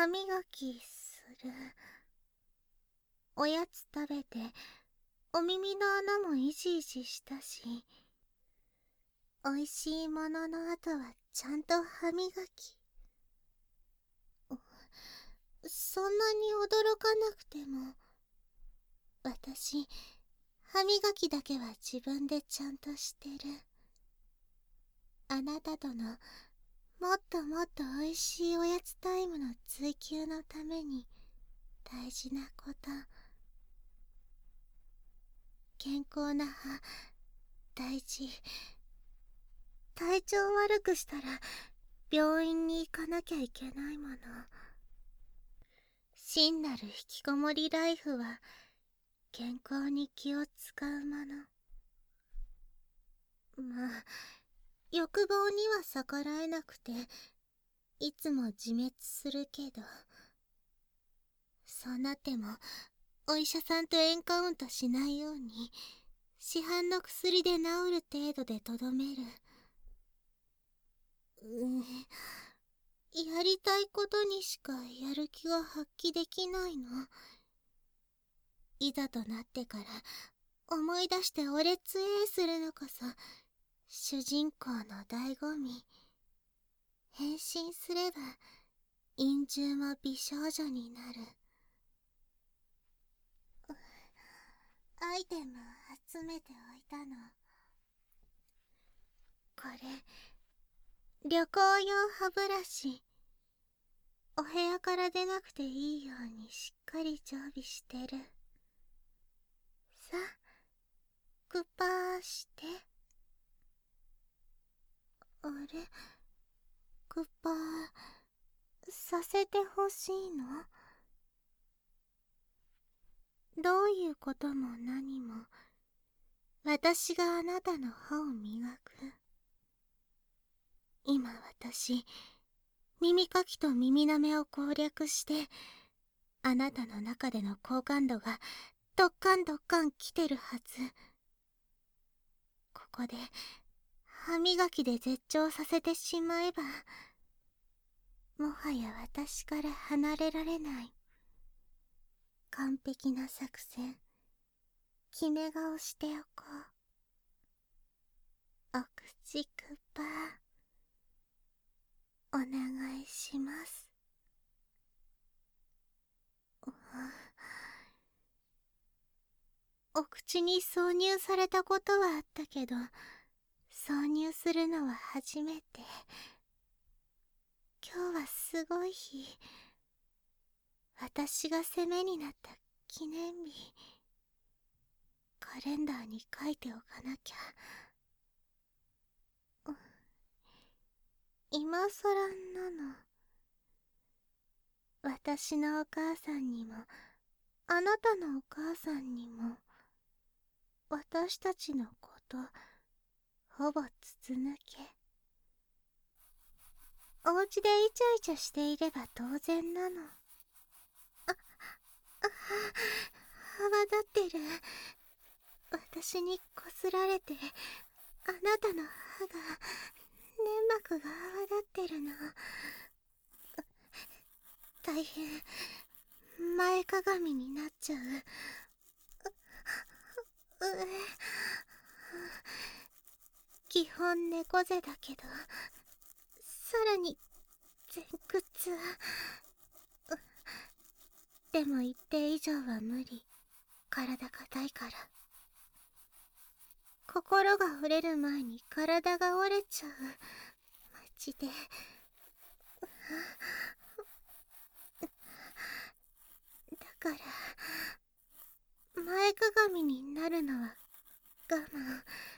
歯磨きする。おやつ食べて、お耳の穴もいじいじしたし、おいしいものの後はちゃんと歯磨き。そんなに驚かなくても、私、歯磨きだけは自分でちゃんとしてる。あなたとのもっともっとおいしいおやつタイムの追求のために大事なこと。健康な歯、大事。体調悪くしたら病院に行かなきゃいけないもの。真なる引きこもりライフは健康に気を使うもの。まあ、欲望には逆らえなくていつも自滅するけど、そうなってもお医者さんとエンカウントしないように市販の薬で治る程度でとどめる。やりたいことにしかやる気が発揮できないの。いざとなってから思い出してお列するのこそ主人公の醍醐味。変身すれば陰獣も美少女になる。アイテム集めておいたの。これ、旅行用歯ブラシ。お部屋から出なくていいようにしっかり常備してる。さあ、グッパーして。あれ、グッパーさせてほしいの？どういうことも何も、私があなたの歯を磨く。今私、耳かきと耳なめを攻略して、あなたの中での好感度がドッカンドッカン来てるはず。ここで歯磨きで絶頂させてしまえば、もはや私から離れられない。完璧な作戦、決め顔しておこう。お口クッパー、お願いします。お口に挿入されたことはあったけど、挿入するのは初めて。今日はすごい日。私が攻めになった記念日。カレンダーに書いておかなきゃ。今更なの。私のお母さんにも、あなたのお母さんにも、私たちのこと、ほぼ筒抜け。お家でイチャイチャしていれば当然なの。泡立ってる。私にこすられて、あなたの歯が、粘膜が泡立ってるの。大変、前かがみになっちゃう。基本猫背だけど、さらに前屈。でも一定以上は無理。体硬いから。心が折れる前に体が折れちゃう。マジで。だから、前かがみになるのは我慢。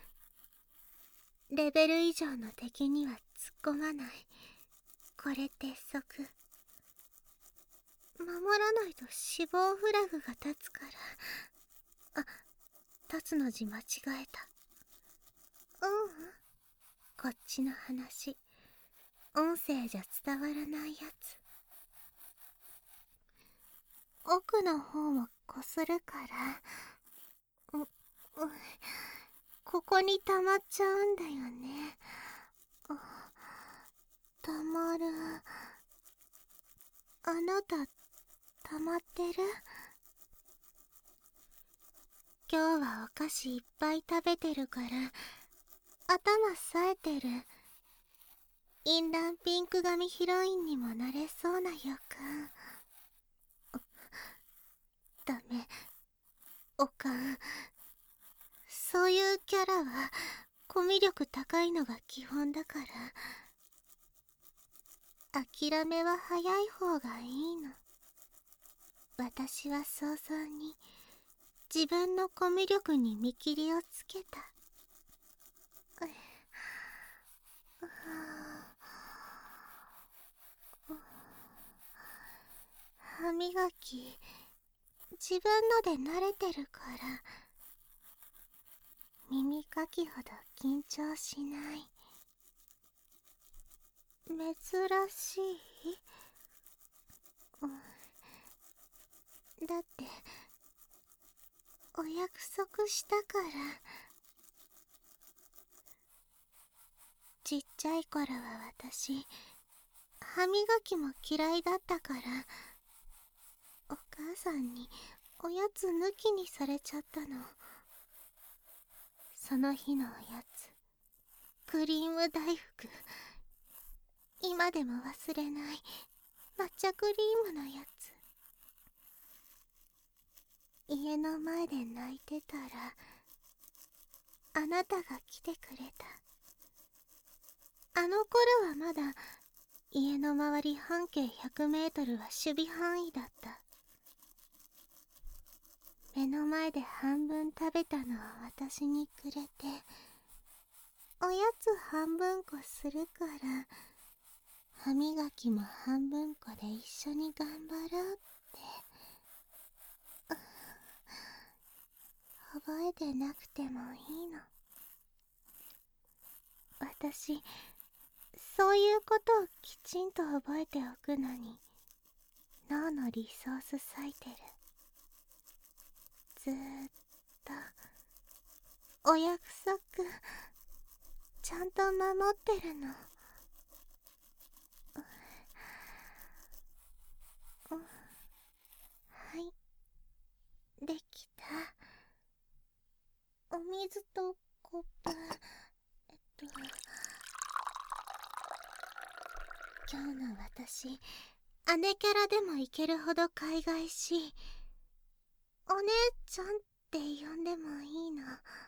レベル以上の敵には突っ込まない。これ鉄則。守らないと死亡フラグが立つから。あ、立つの字間違えた。こっちの話。音声じゃ伝わらないやつ。奥の方もこするから、ここに溜まっちゃうんだよね。溜まる。ああなた、溜まってる？今日はお菓子いっぱい食べてるから、頭冴えてる。インランピンク髪ヒロインにもなれそうな予感。ダメ、おかん。そういうキャラはコミュ力高いのが基本だから、諦めは早い方がいいの。私は早々に自分のコミュ力に見切りをつけた。歯磨き自分ので慣れてるから耳かきほど緊張しない。珍しい？だってお約束したから。ちっちゃい頃は私歯磨きも嫌いだったから、お母さんにおやつ抜きにされちゃったの。その日のおやつ、クリーム大福、今でも忘れない抹茶クリームのやつ。家の前で泣いてたらあなたが来てくれた。あの頃はまだ家の周り半径100メートルは守備範囲だった。目の前で半分食べたのを私にくれて、おやつ半分こするから歯磨きも半分こで一緒に頑張ろうって。覚えてなくてもいいの。私そういうことをきちんと覚えておくのに脳のリソース割いてる。ずーっとお約束ちゃんと守ってるの。はい、できた。お水とコップ、今日の私姉キャラでもいけるほど海外しい。お姉ちゃんって呼んでもいいの。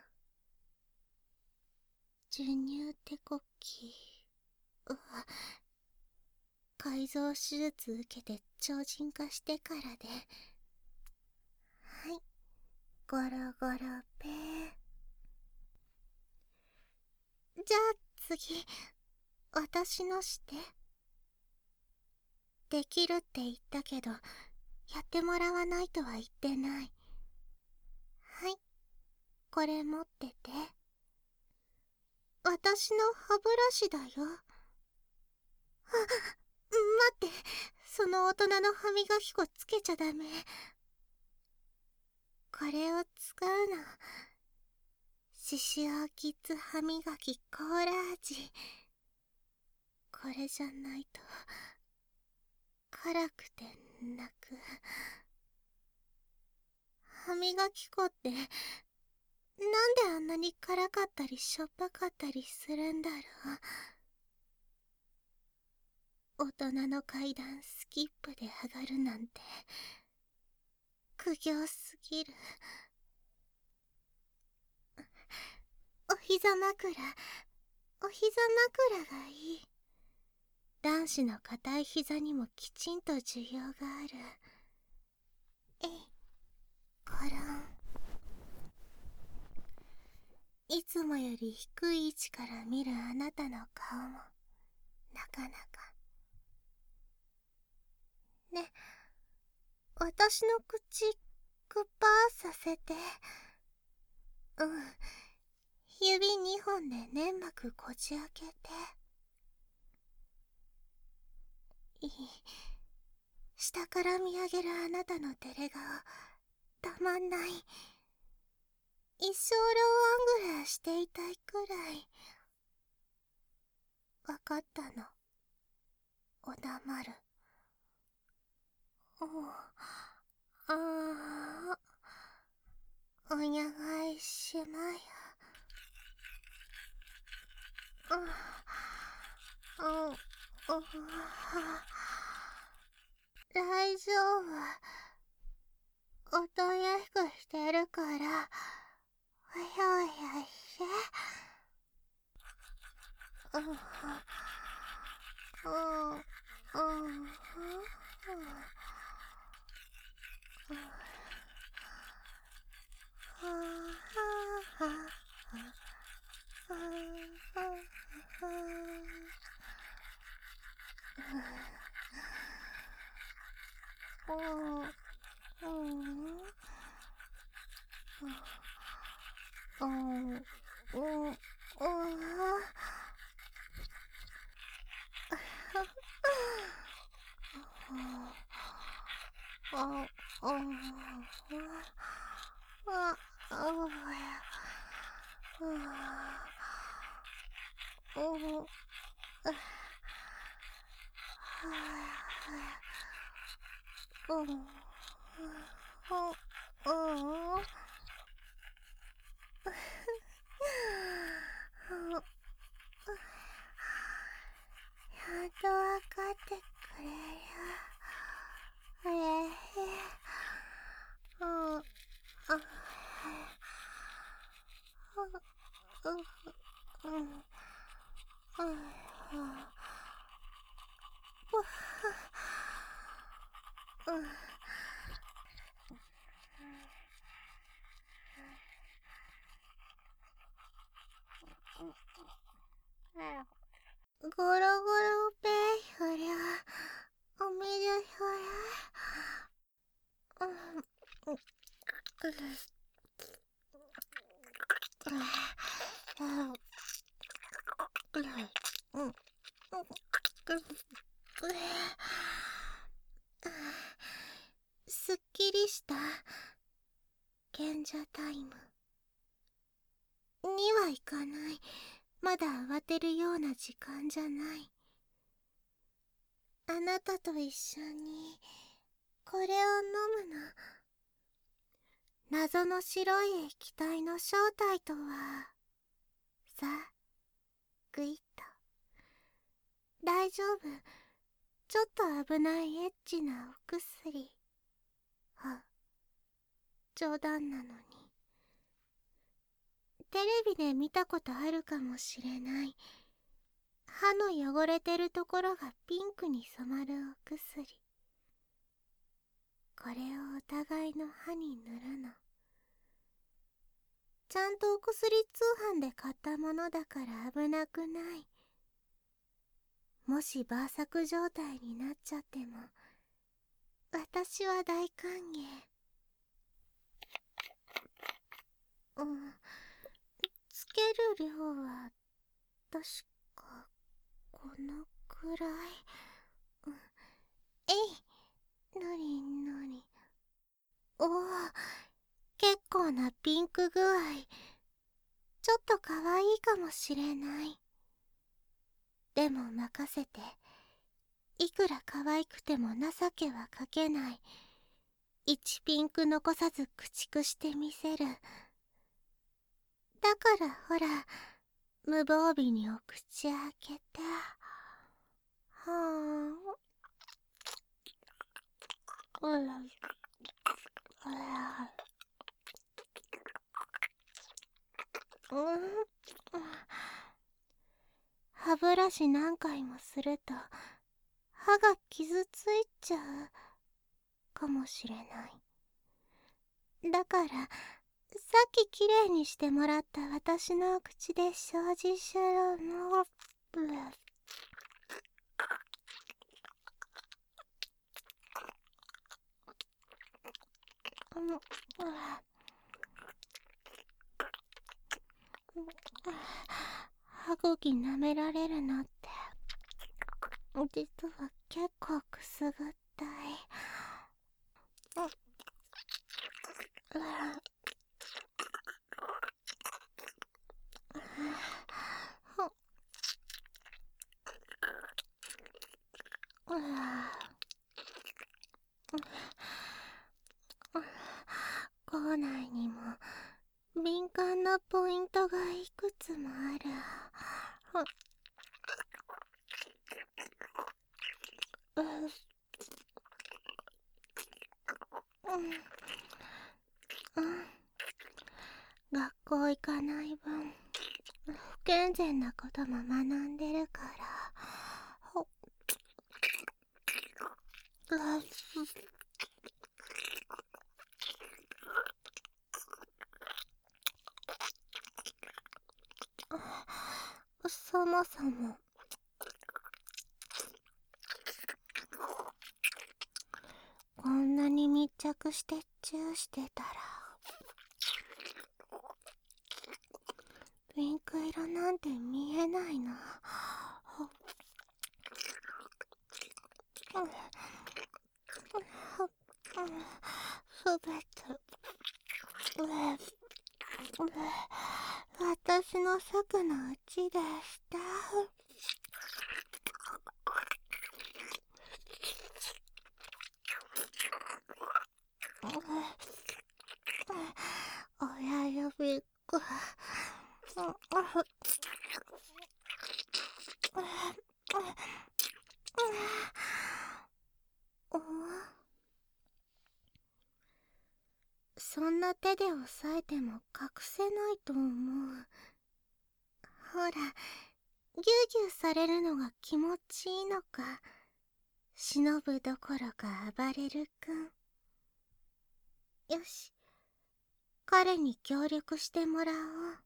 授乳手こきは改造手術受けて超人化してからで。はい、ゴロゴロペー。じゃあ次、私のして。できるって言ったけどやってもらわないとは言ってない。はい、これ持ってて。私の歯ブラシだよ。あ、待って、その大人の歯磨き粉つけちゃダメ。これを使うの。獅子王キッズ歯磨きコーラ味。これじゃないと辛くて泣く。歯磨き粉ってなんであんなに辛かったりしょっぱかったりするんだろう。大人の階段スキップで上がるなんて苦行すぎる。お膝枕、お膝枕がいい。男子の硬い膝にもきちんと需要がある。えい、コロン。いつもより低い位置から見るあなたの顔もなかなか。ね、私の口グッパーさせて。うん、指2本で粘膜こじ開けて。いい、下から見上げるあなたの照れ顔たまんない。一生ローアングラーしていたいくらい。わかったの、おだまる。 お願いしまよ。大丈夫。おとなしくしてるから、おやおやして。やっとわかってくれる。ゴロゴロペイそりゃおみずそりすっきりした賢者タイムにはいかない。まだ慌てるような時間じゃない。あなたと一緒にこれを飲むの。謎の白い液体の正体とは、さあグイッと。大丈夫。ちょっと危ないエッチなお薬。冗談なのに。テレビで見たことあるかもしれない。歯の汚れてるところがピンクに染まるお薬。これをお互いの歯に塗るの。ちゃんとお薬通販で買ったものだから危なくない。もしバーサク状態になっちゃっても、私は大歓迎。つける量は確かこのくらい。えい、なになに。おお、結構なピンク具合。ちょっと可愛いかもしれない。でも任せて。いくら可愛くても情けはかけない。1ピンク残さず駆逐してみせる。だからほら、無防備にお口開けて。はあ。歯ブラシ何回もすると歯が傷ついちゃうかもしれない。だからさっききれいにしてもらった私のお口で掃除しろの。歯茎舐められるのって実は結構くすぐったい。 校内にも敏感なポイントがいくつもある。学校行かない分不健全なことも学んでるから。そもそもこんなに密着してチューしてたらピンク色なんて見えないな。すべて私の策のうちでした。親指がそんな手で押さえても隠せないと思う。ほら、ギューギューされるのが気持ちいいのか。忍ぶどころか暴れる君。よし、彼に協力してもらおう。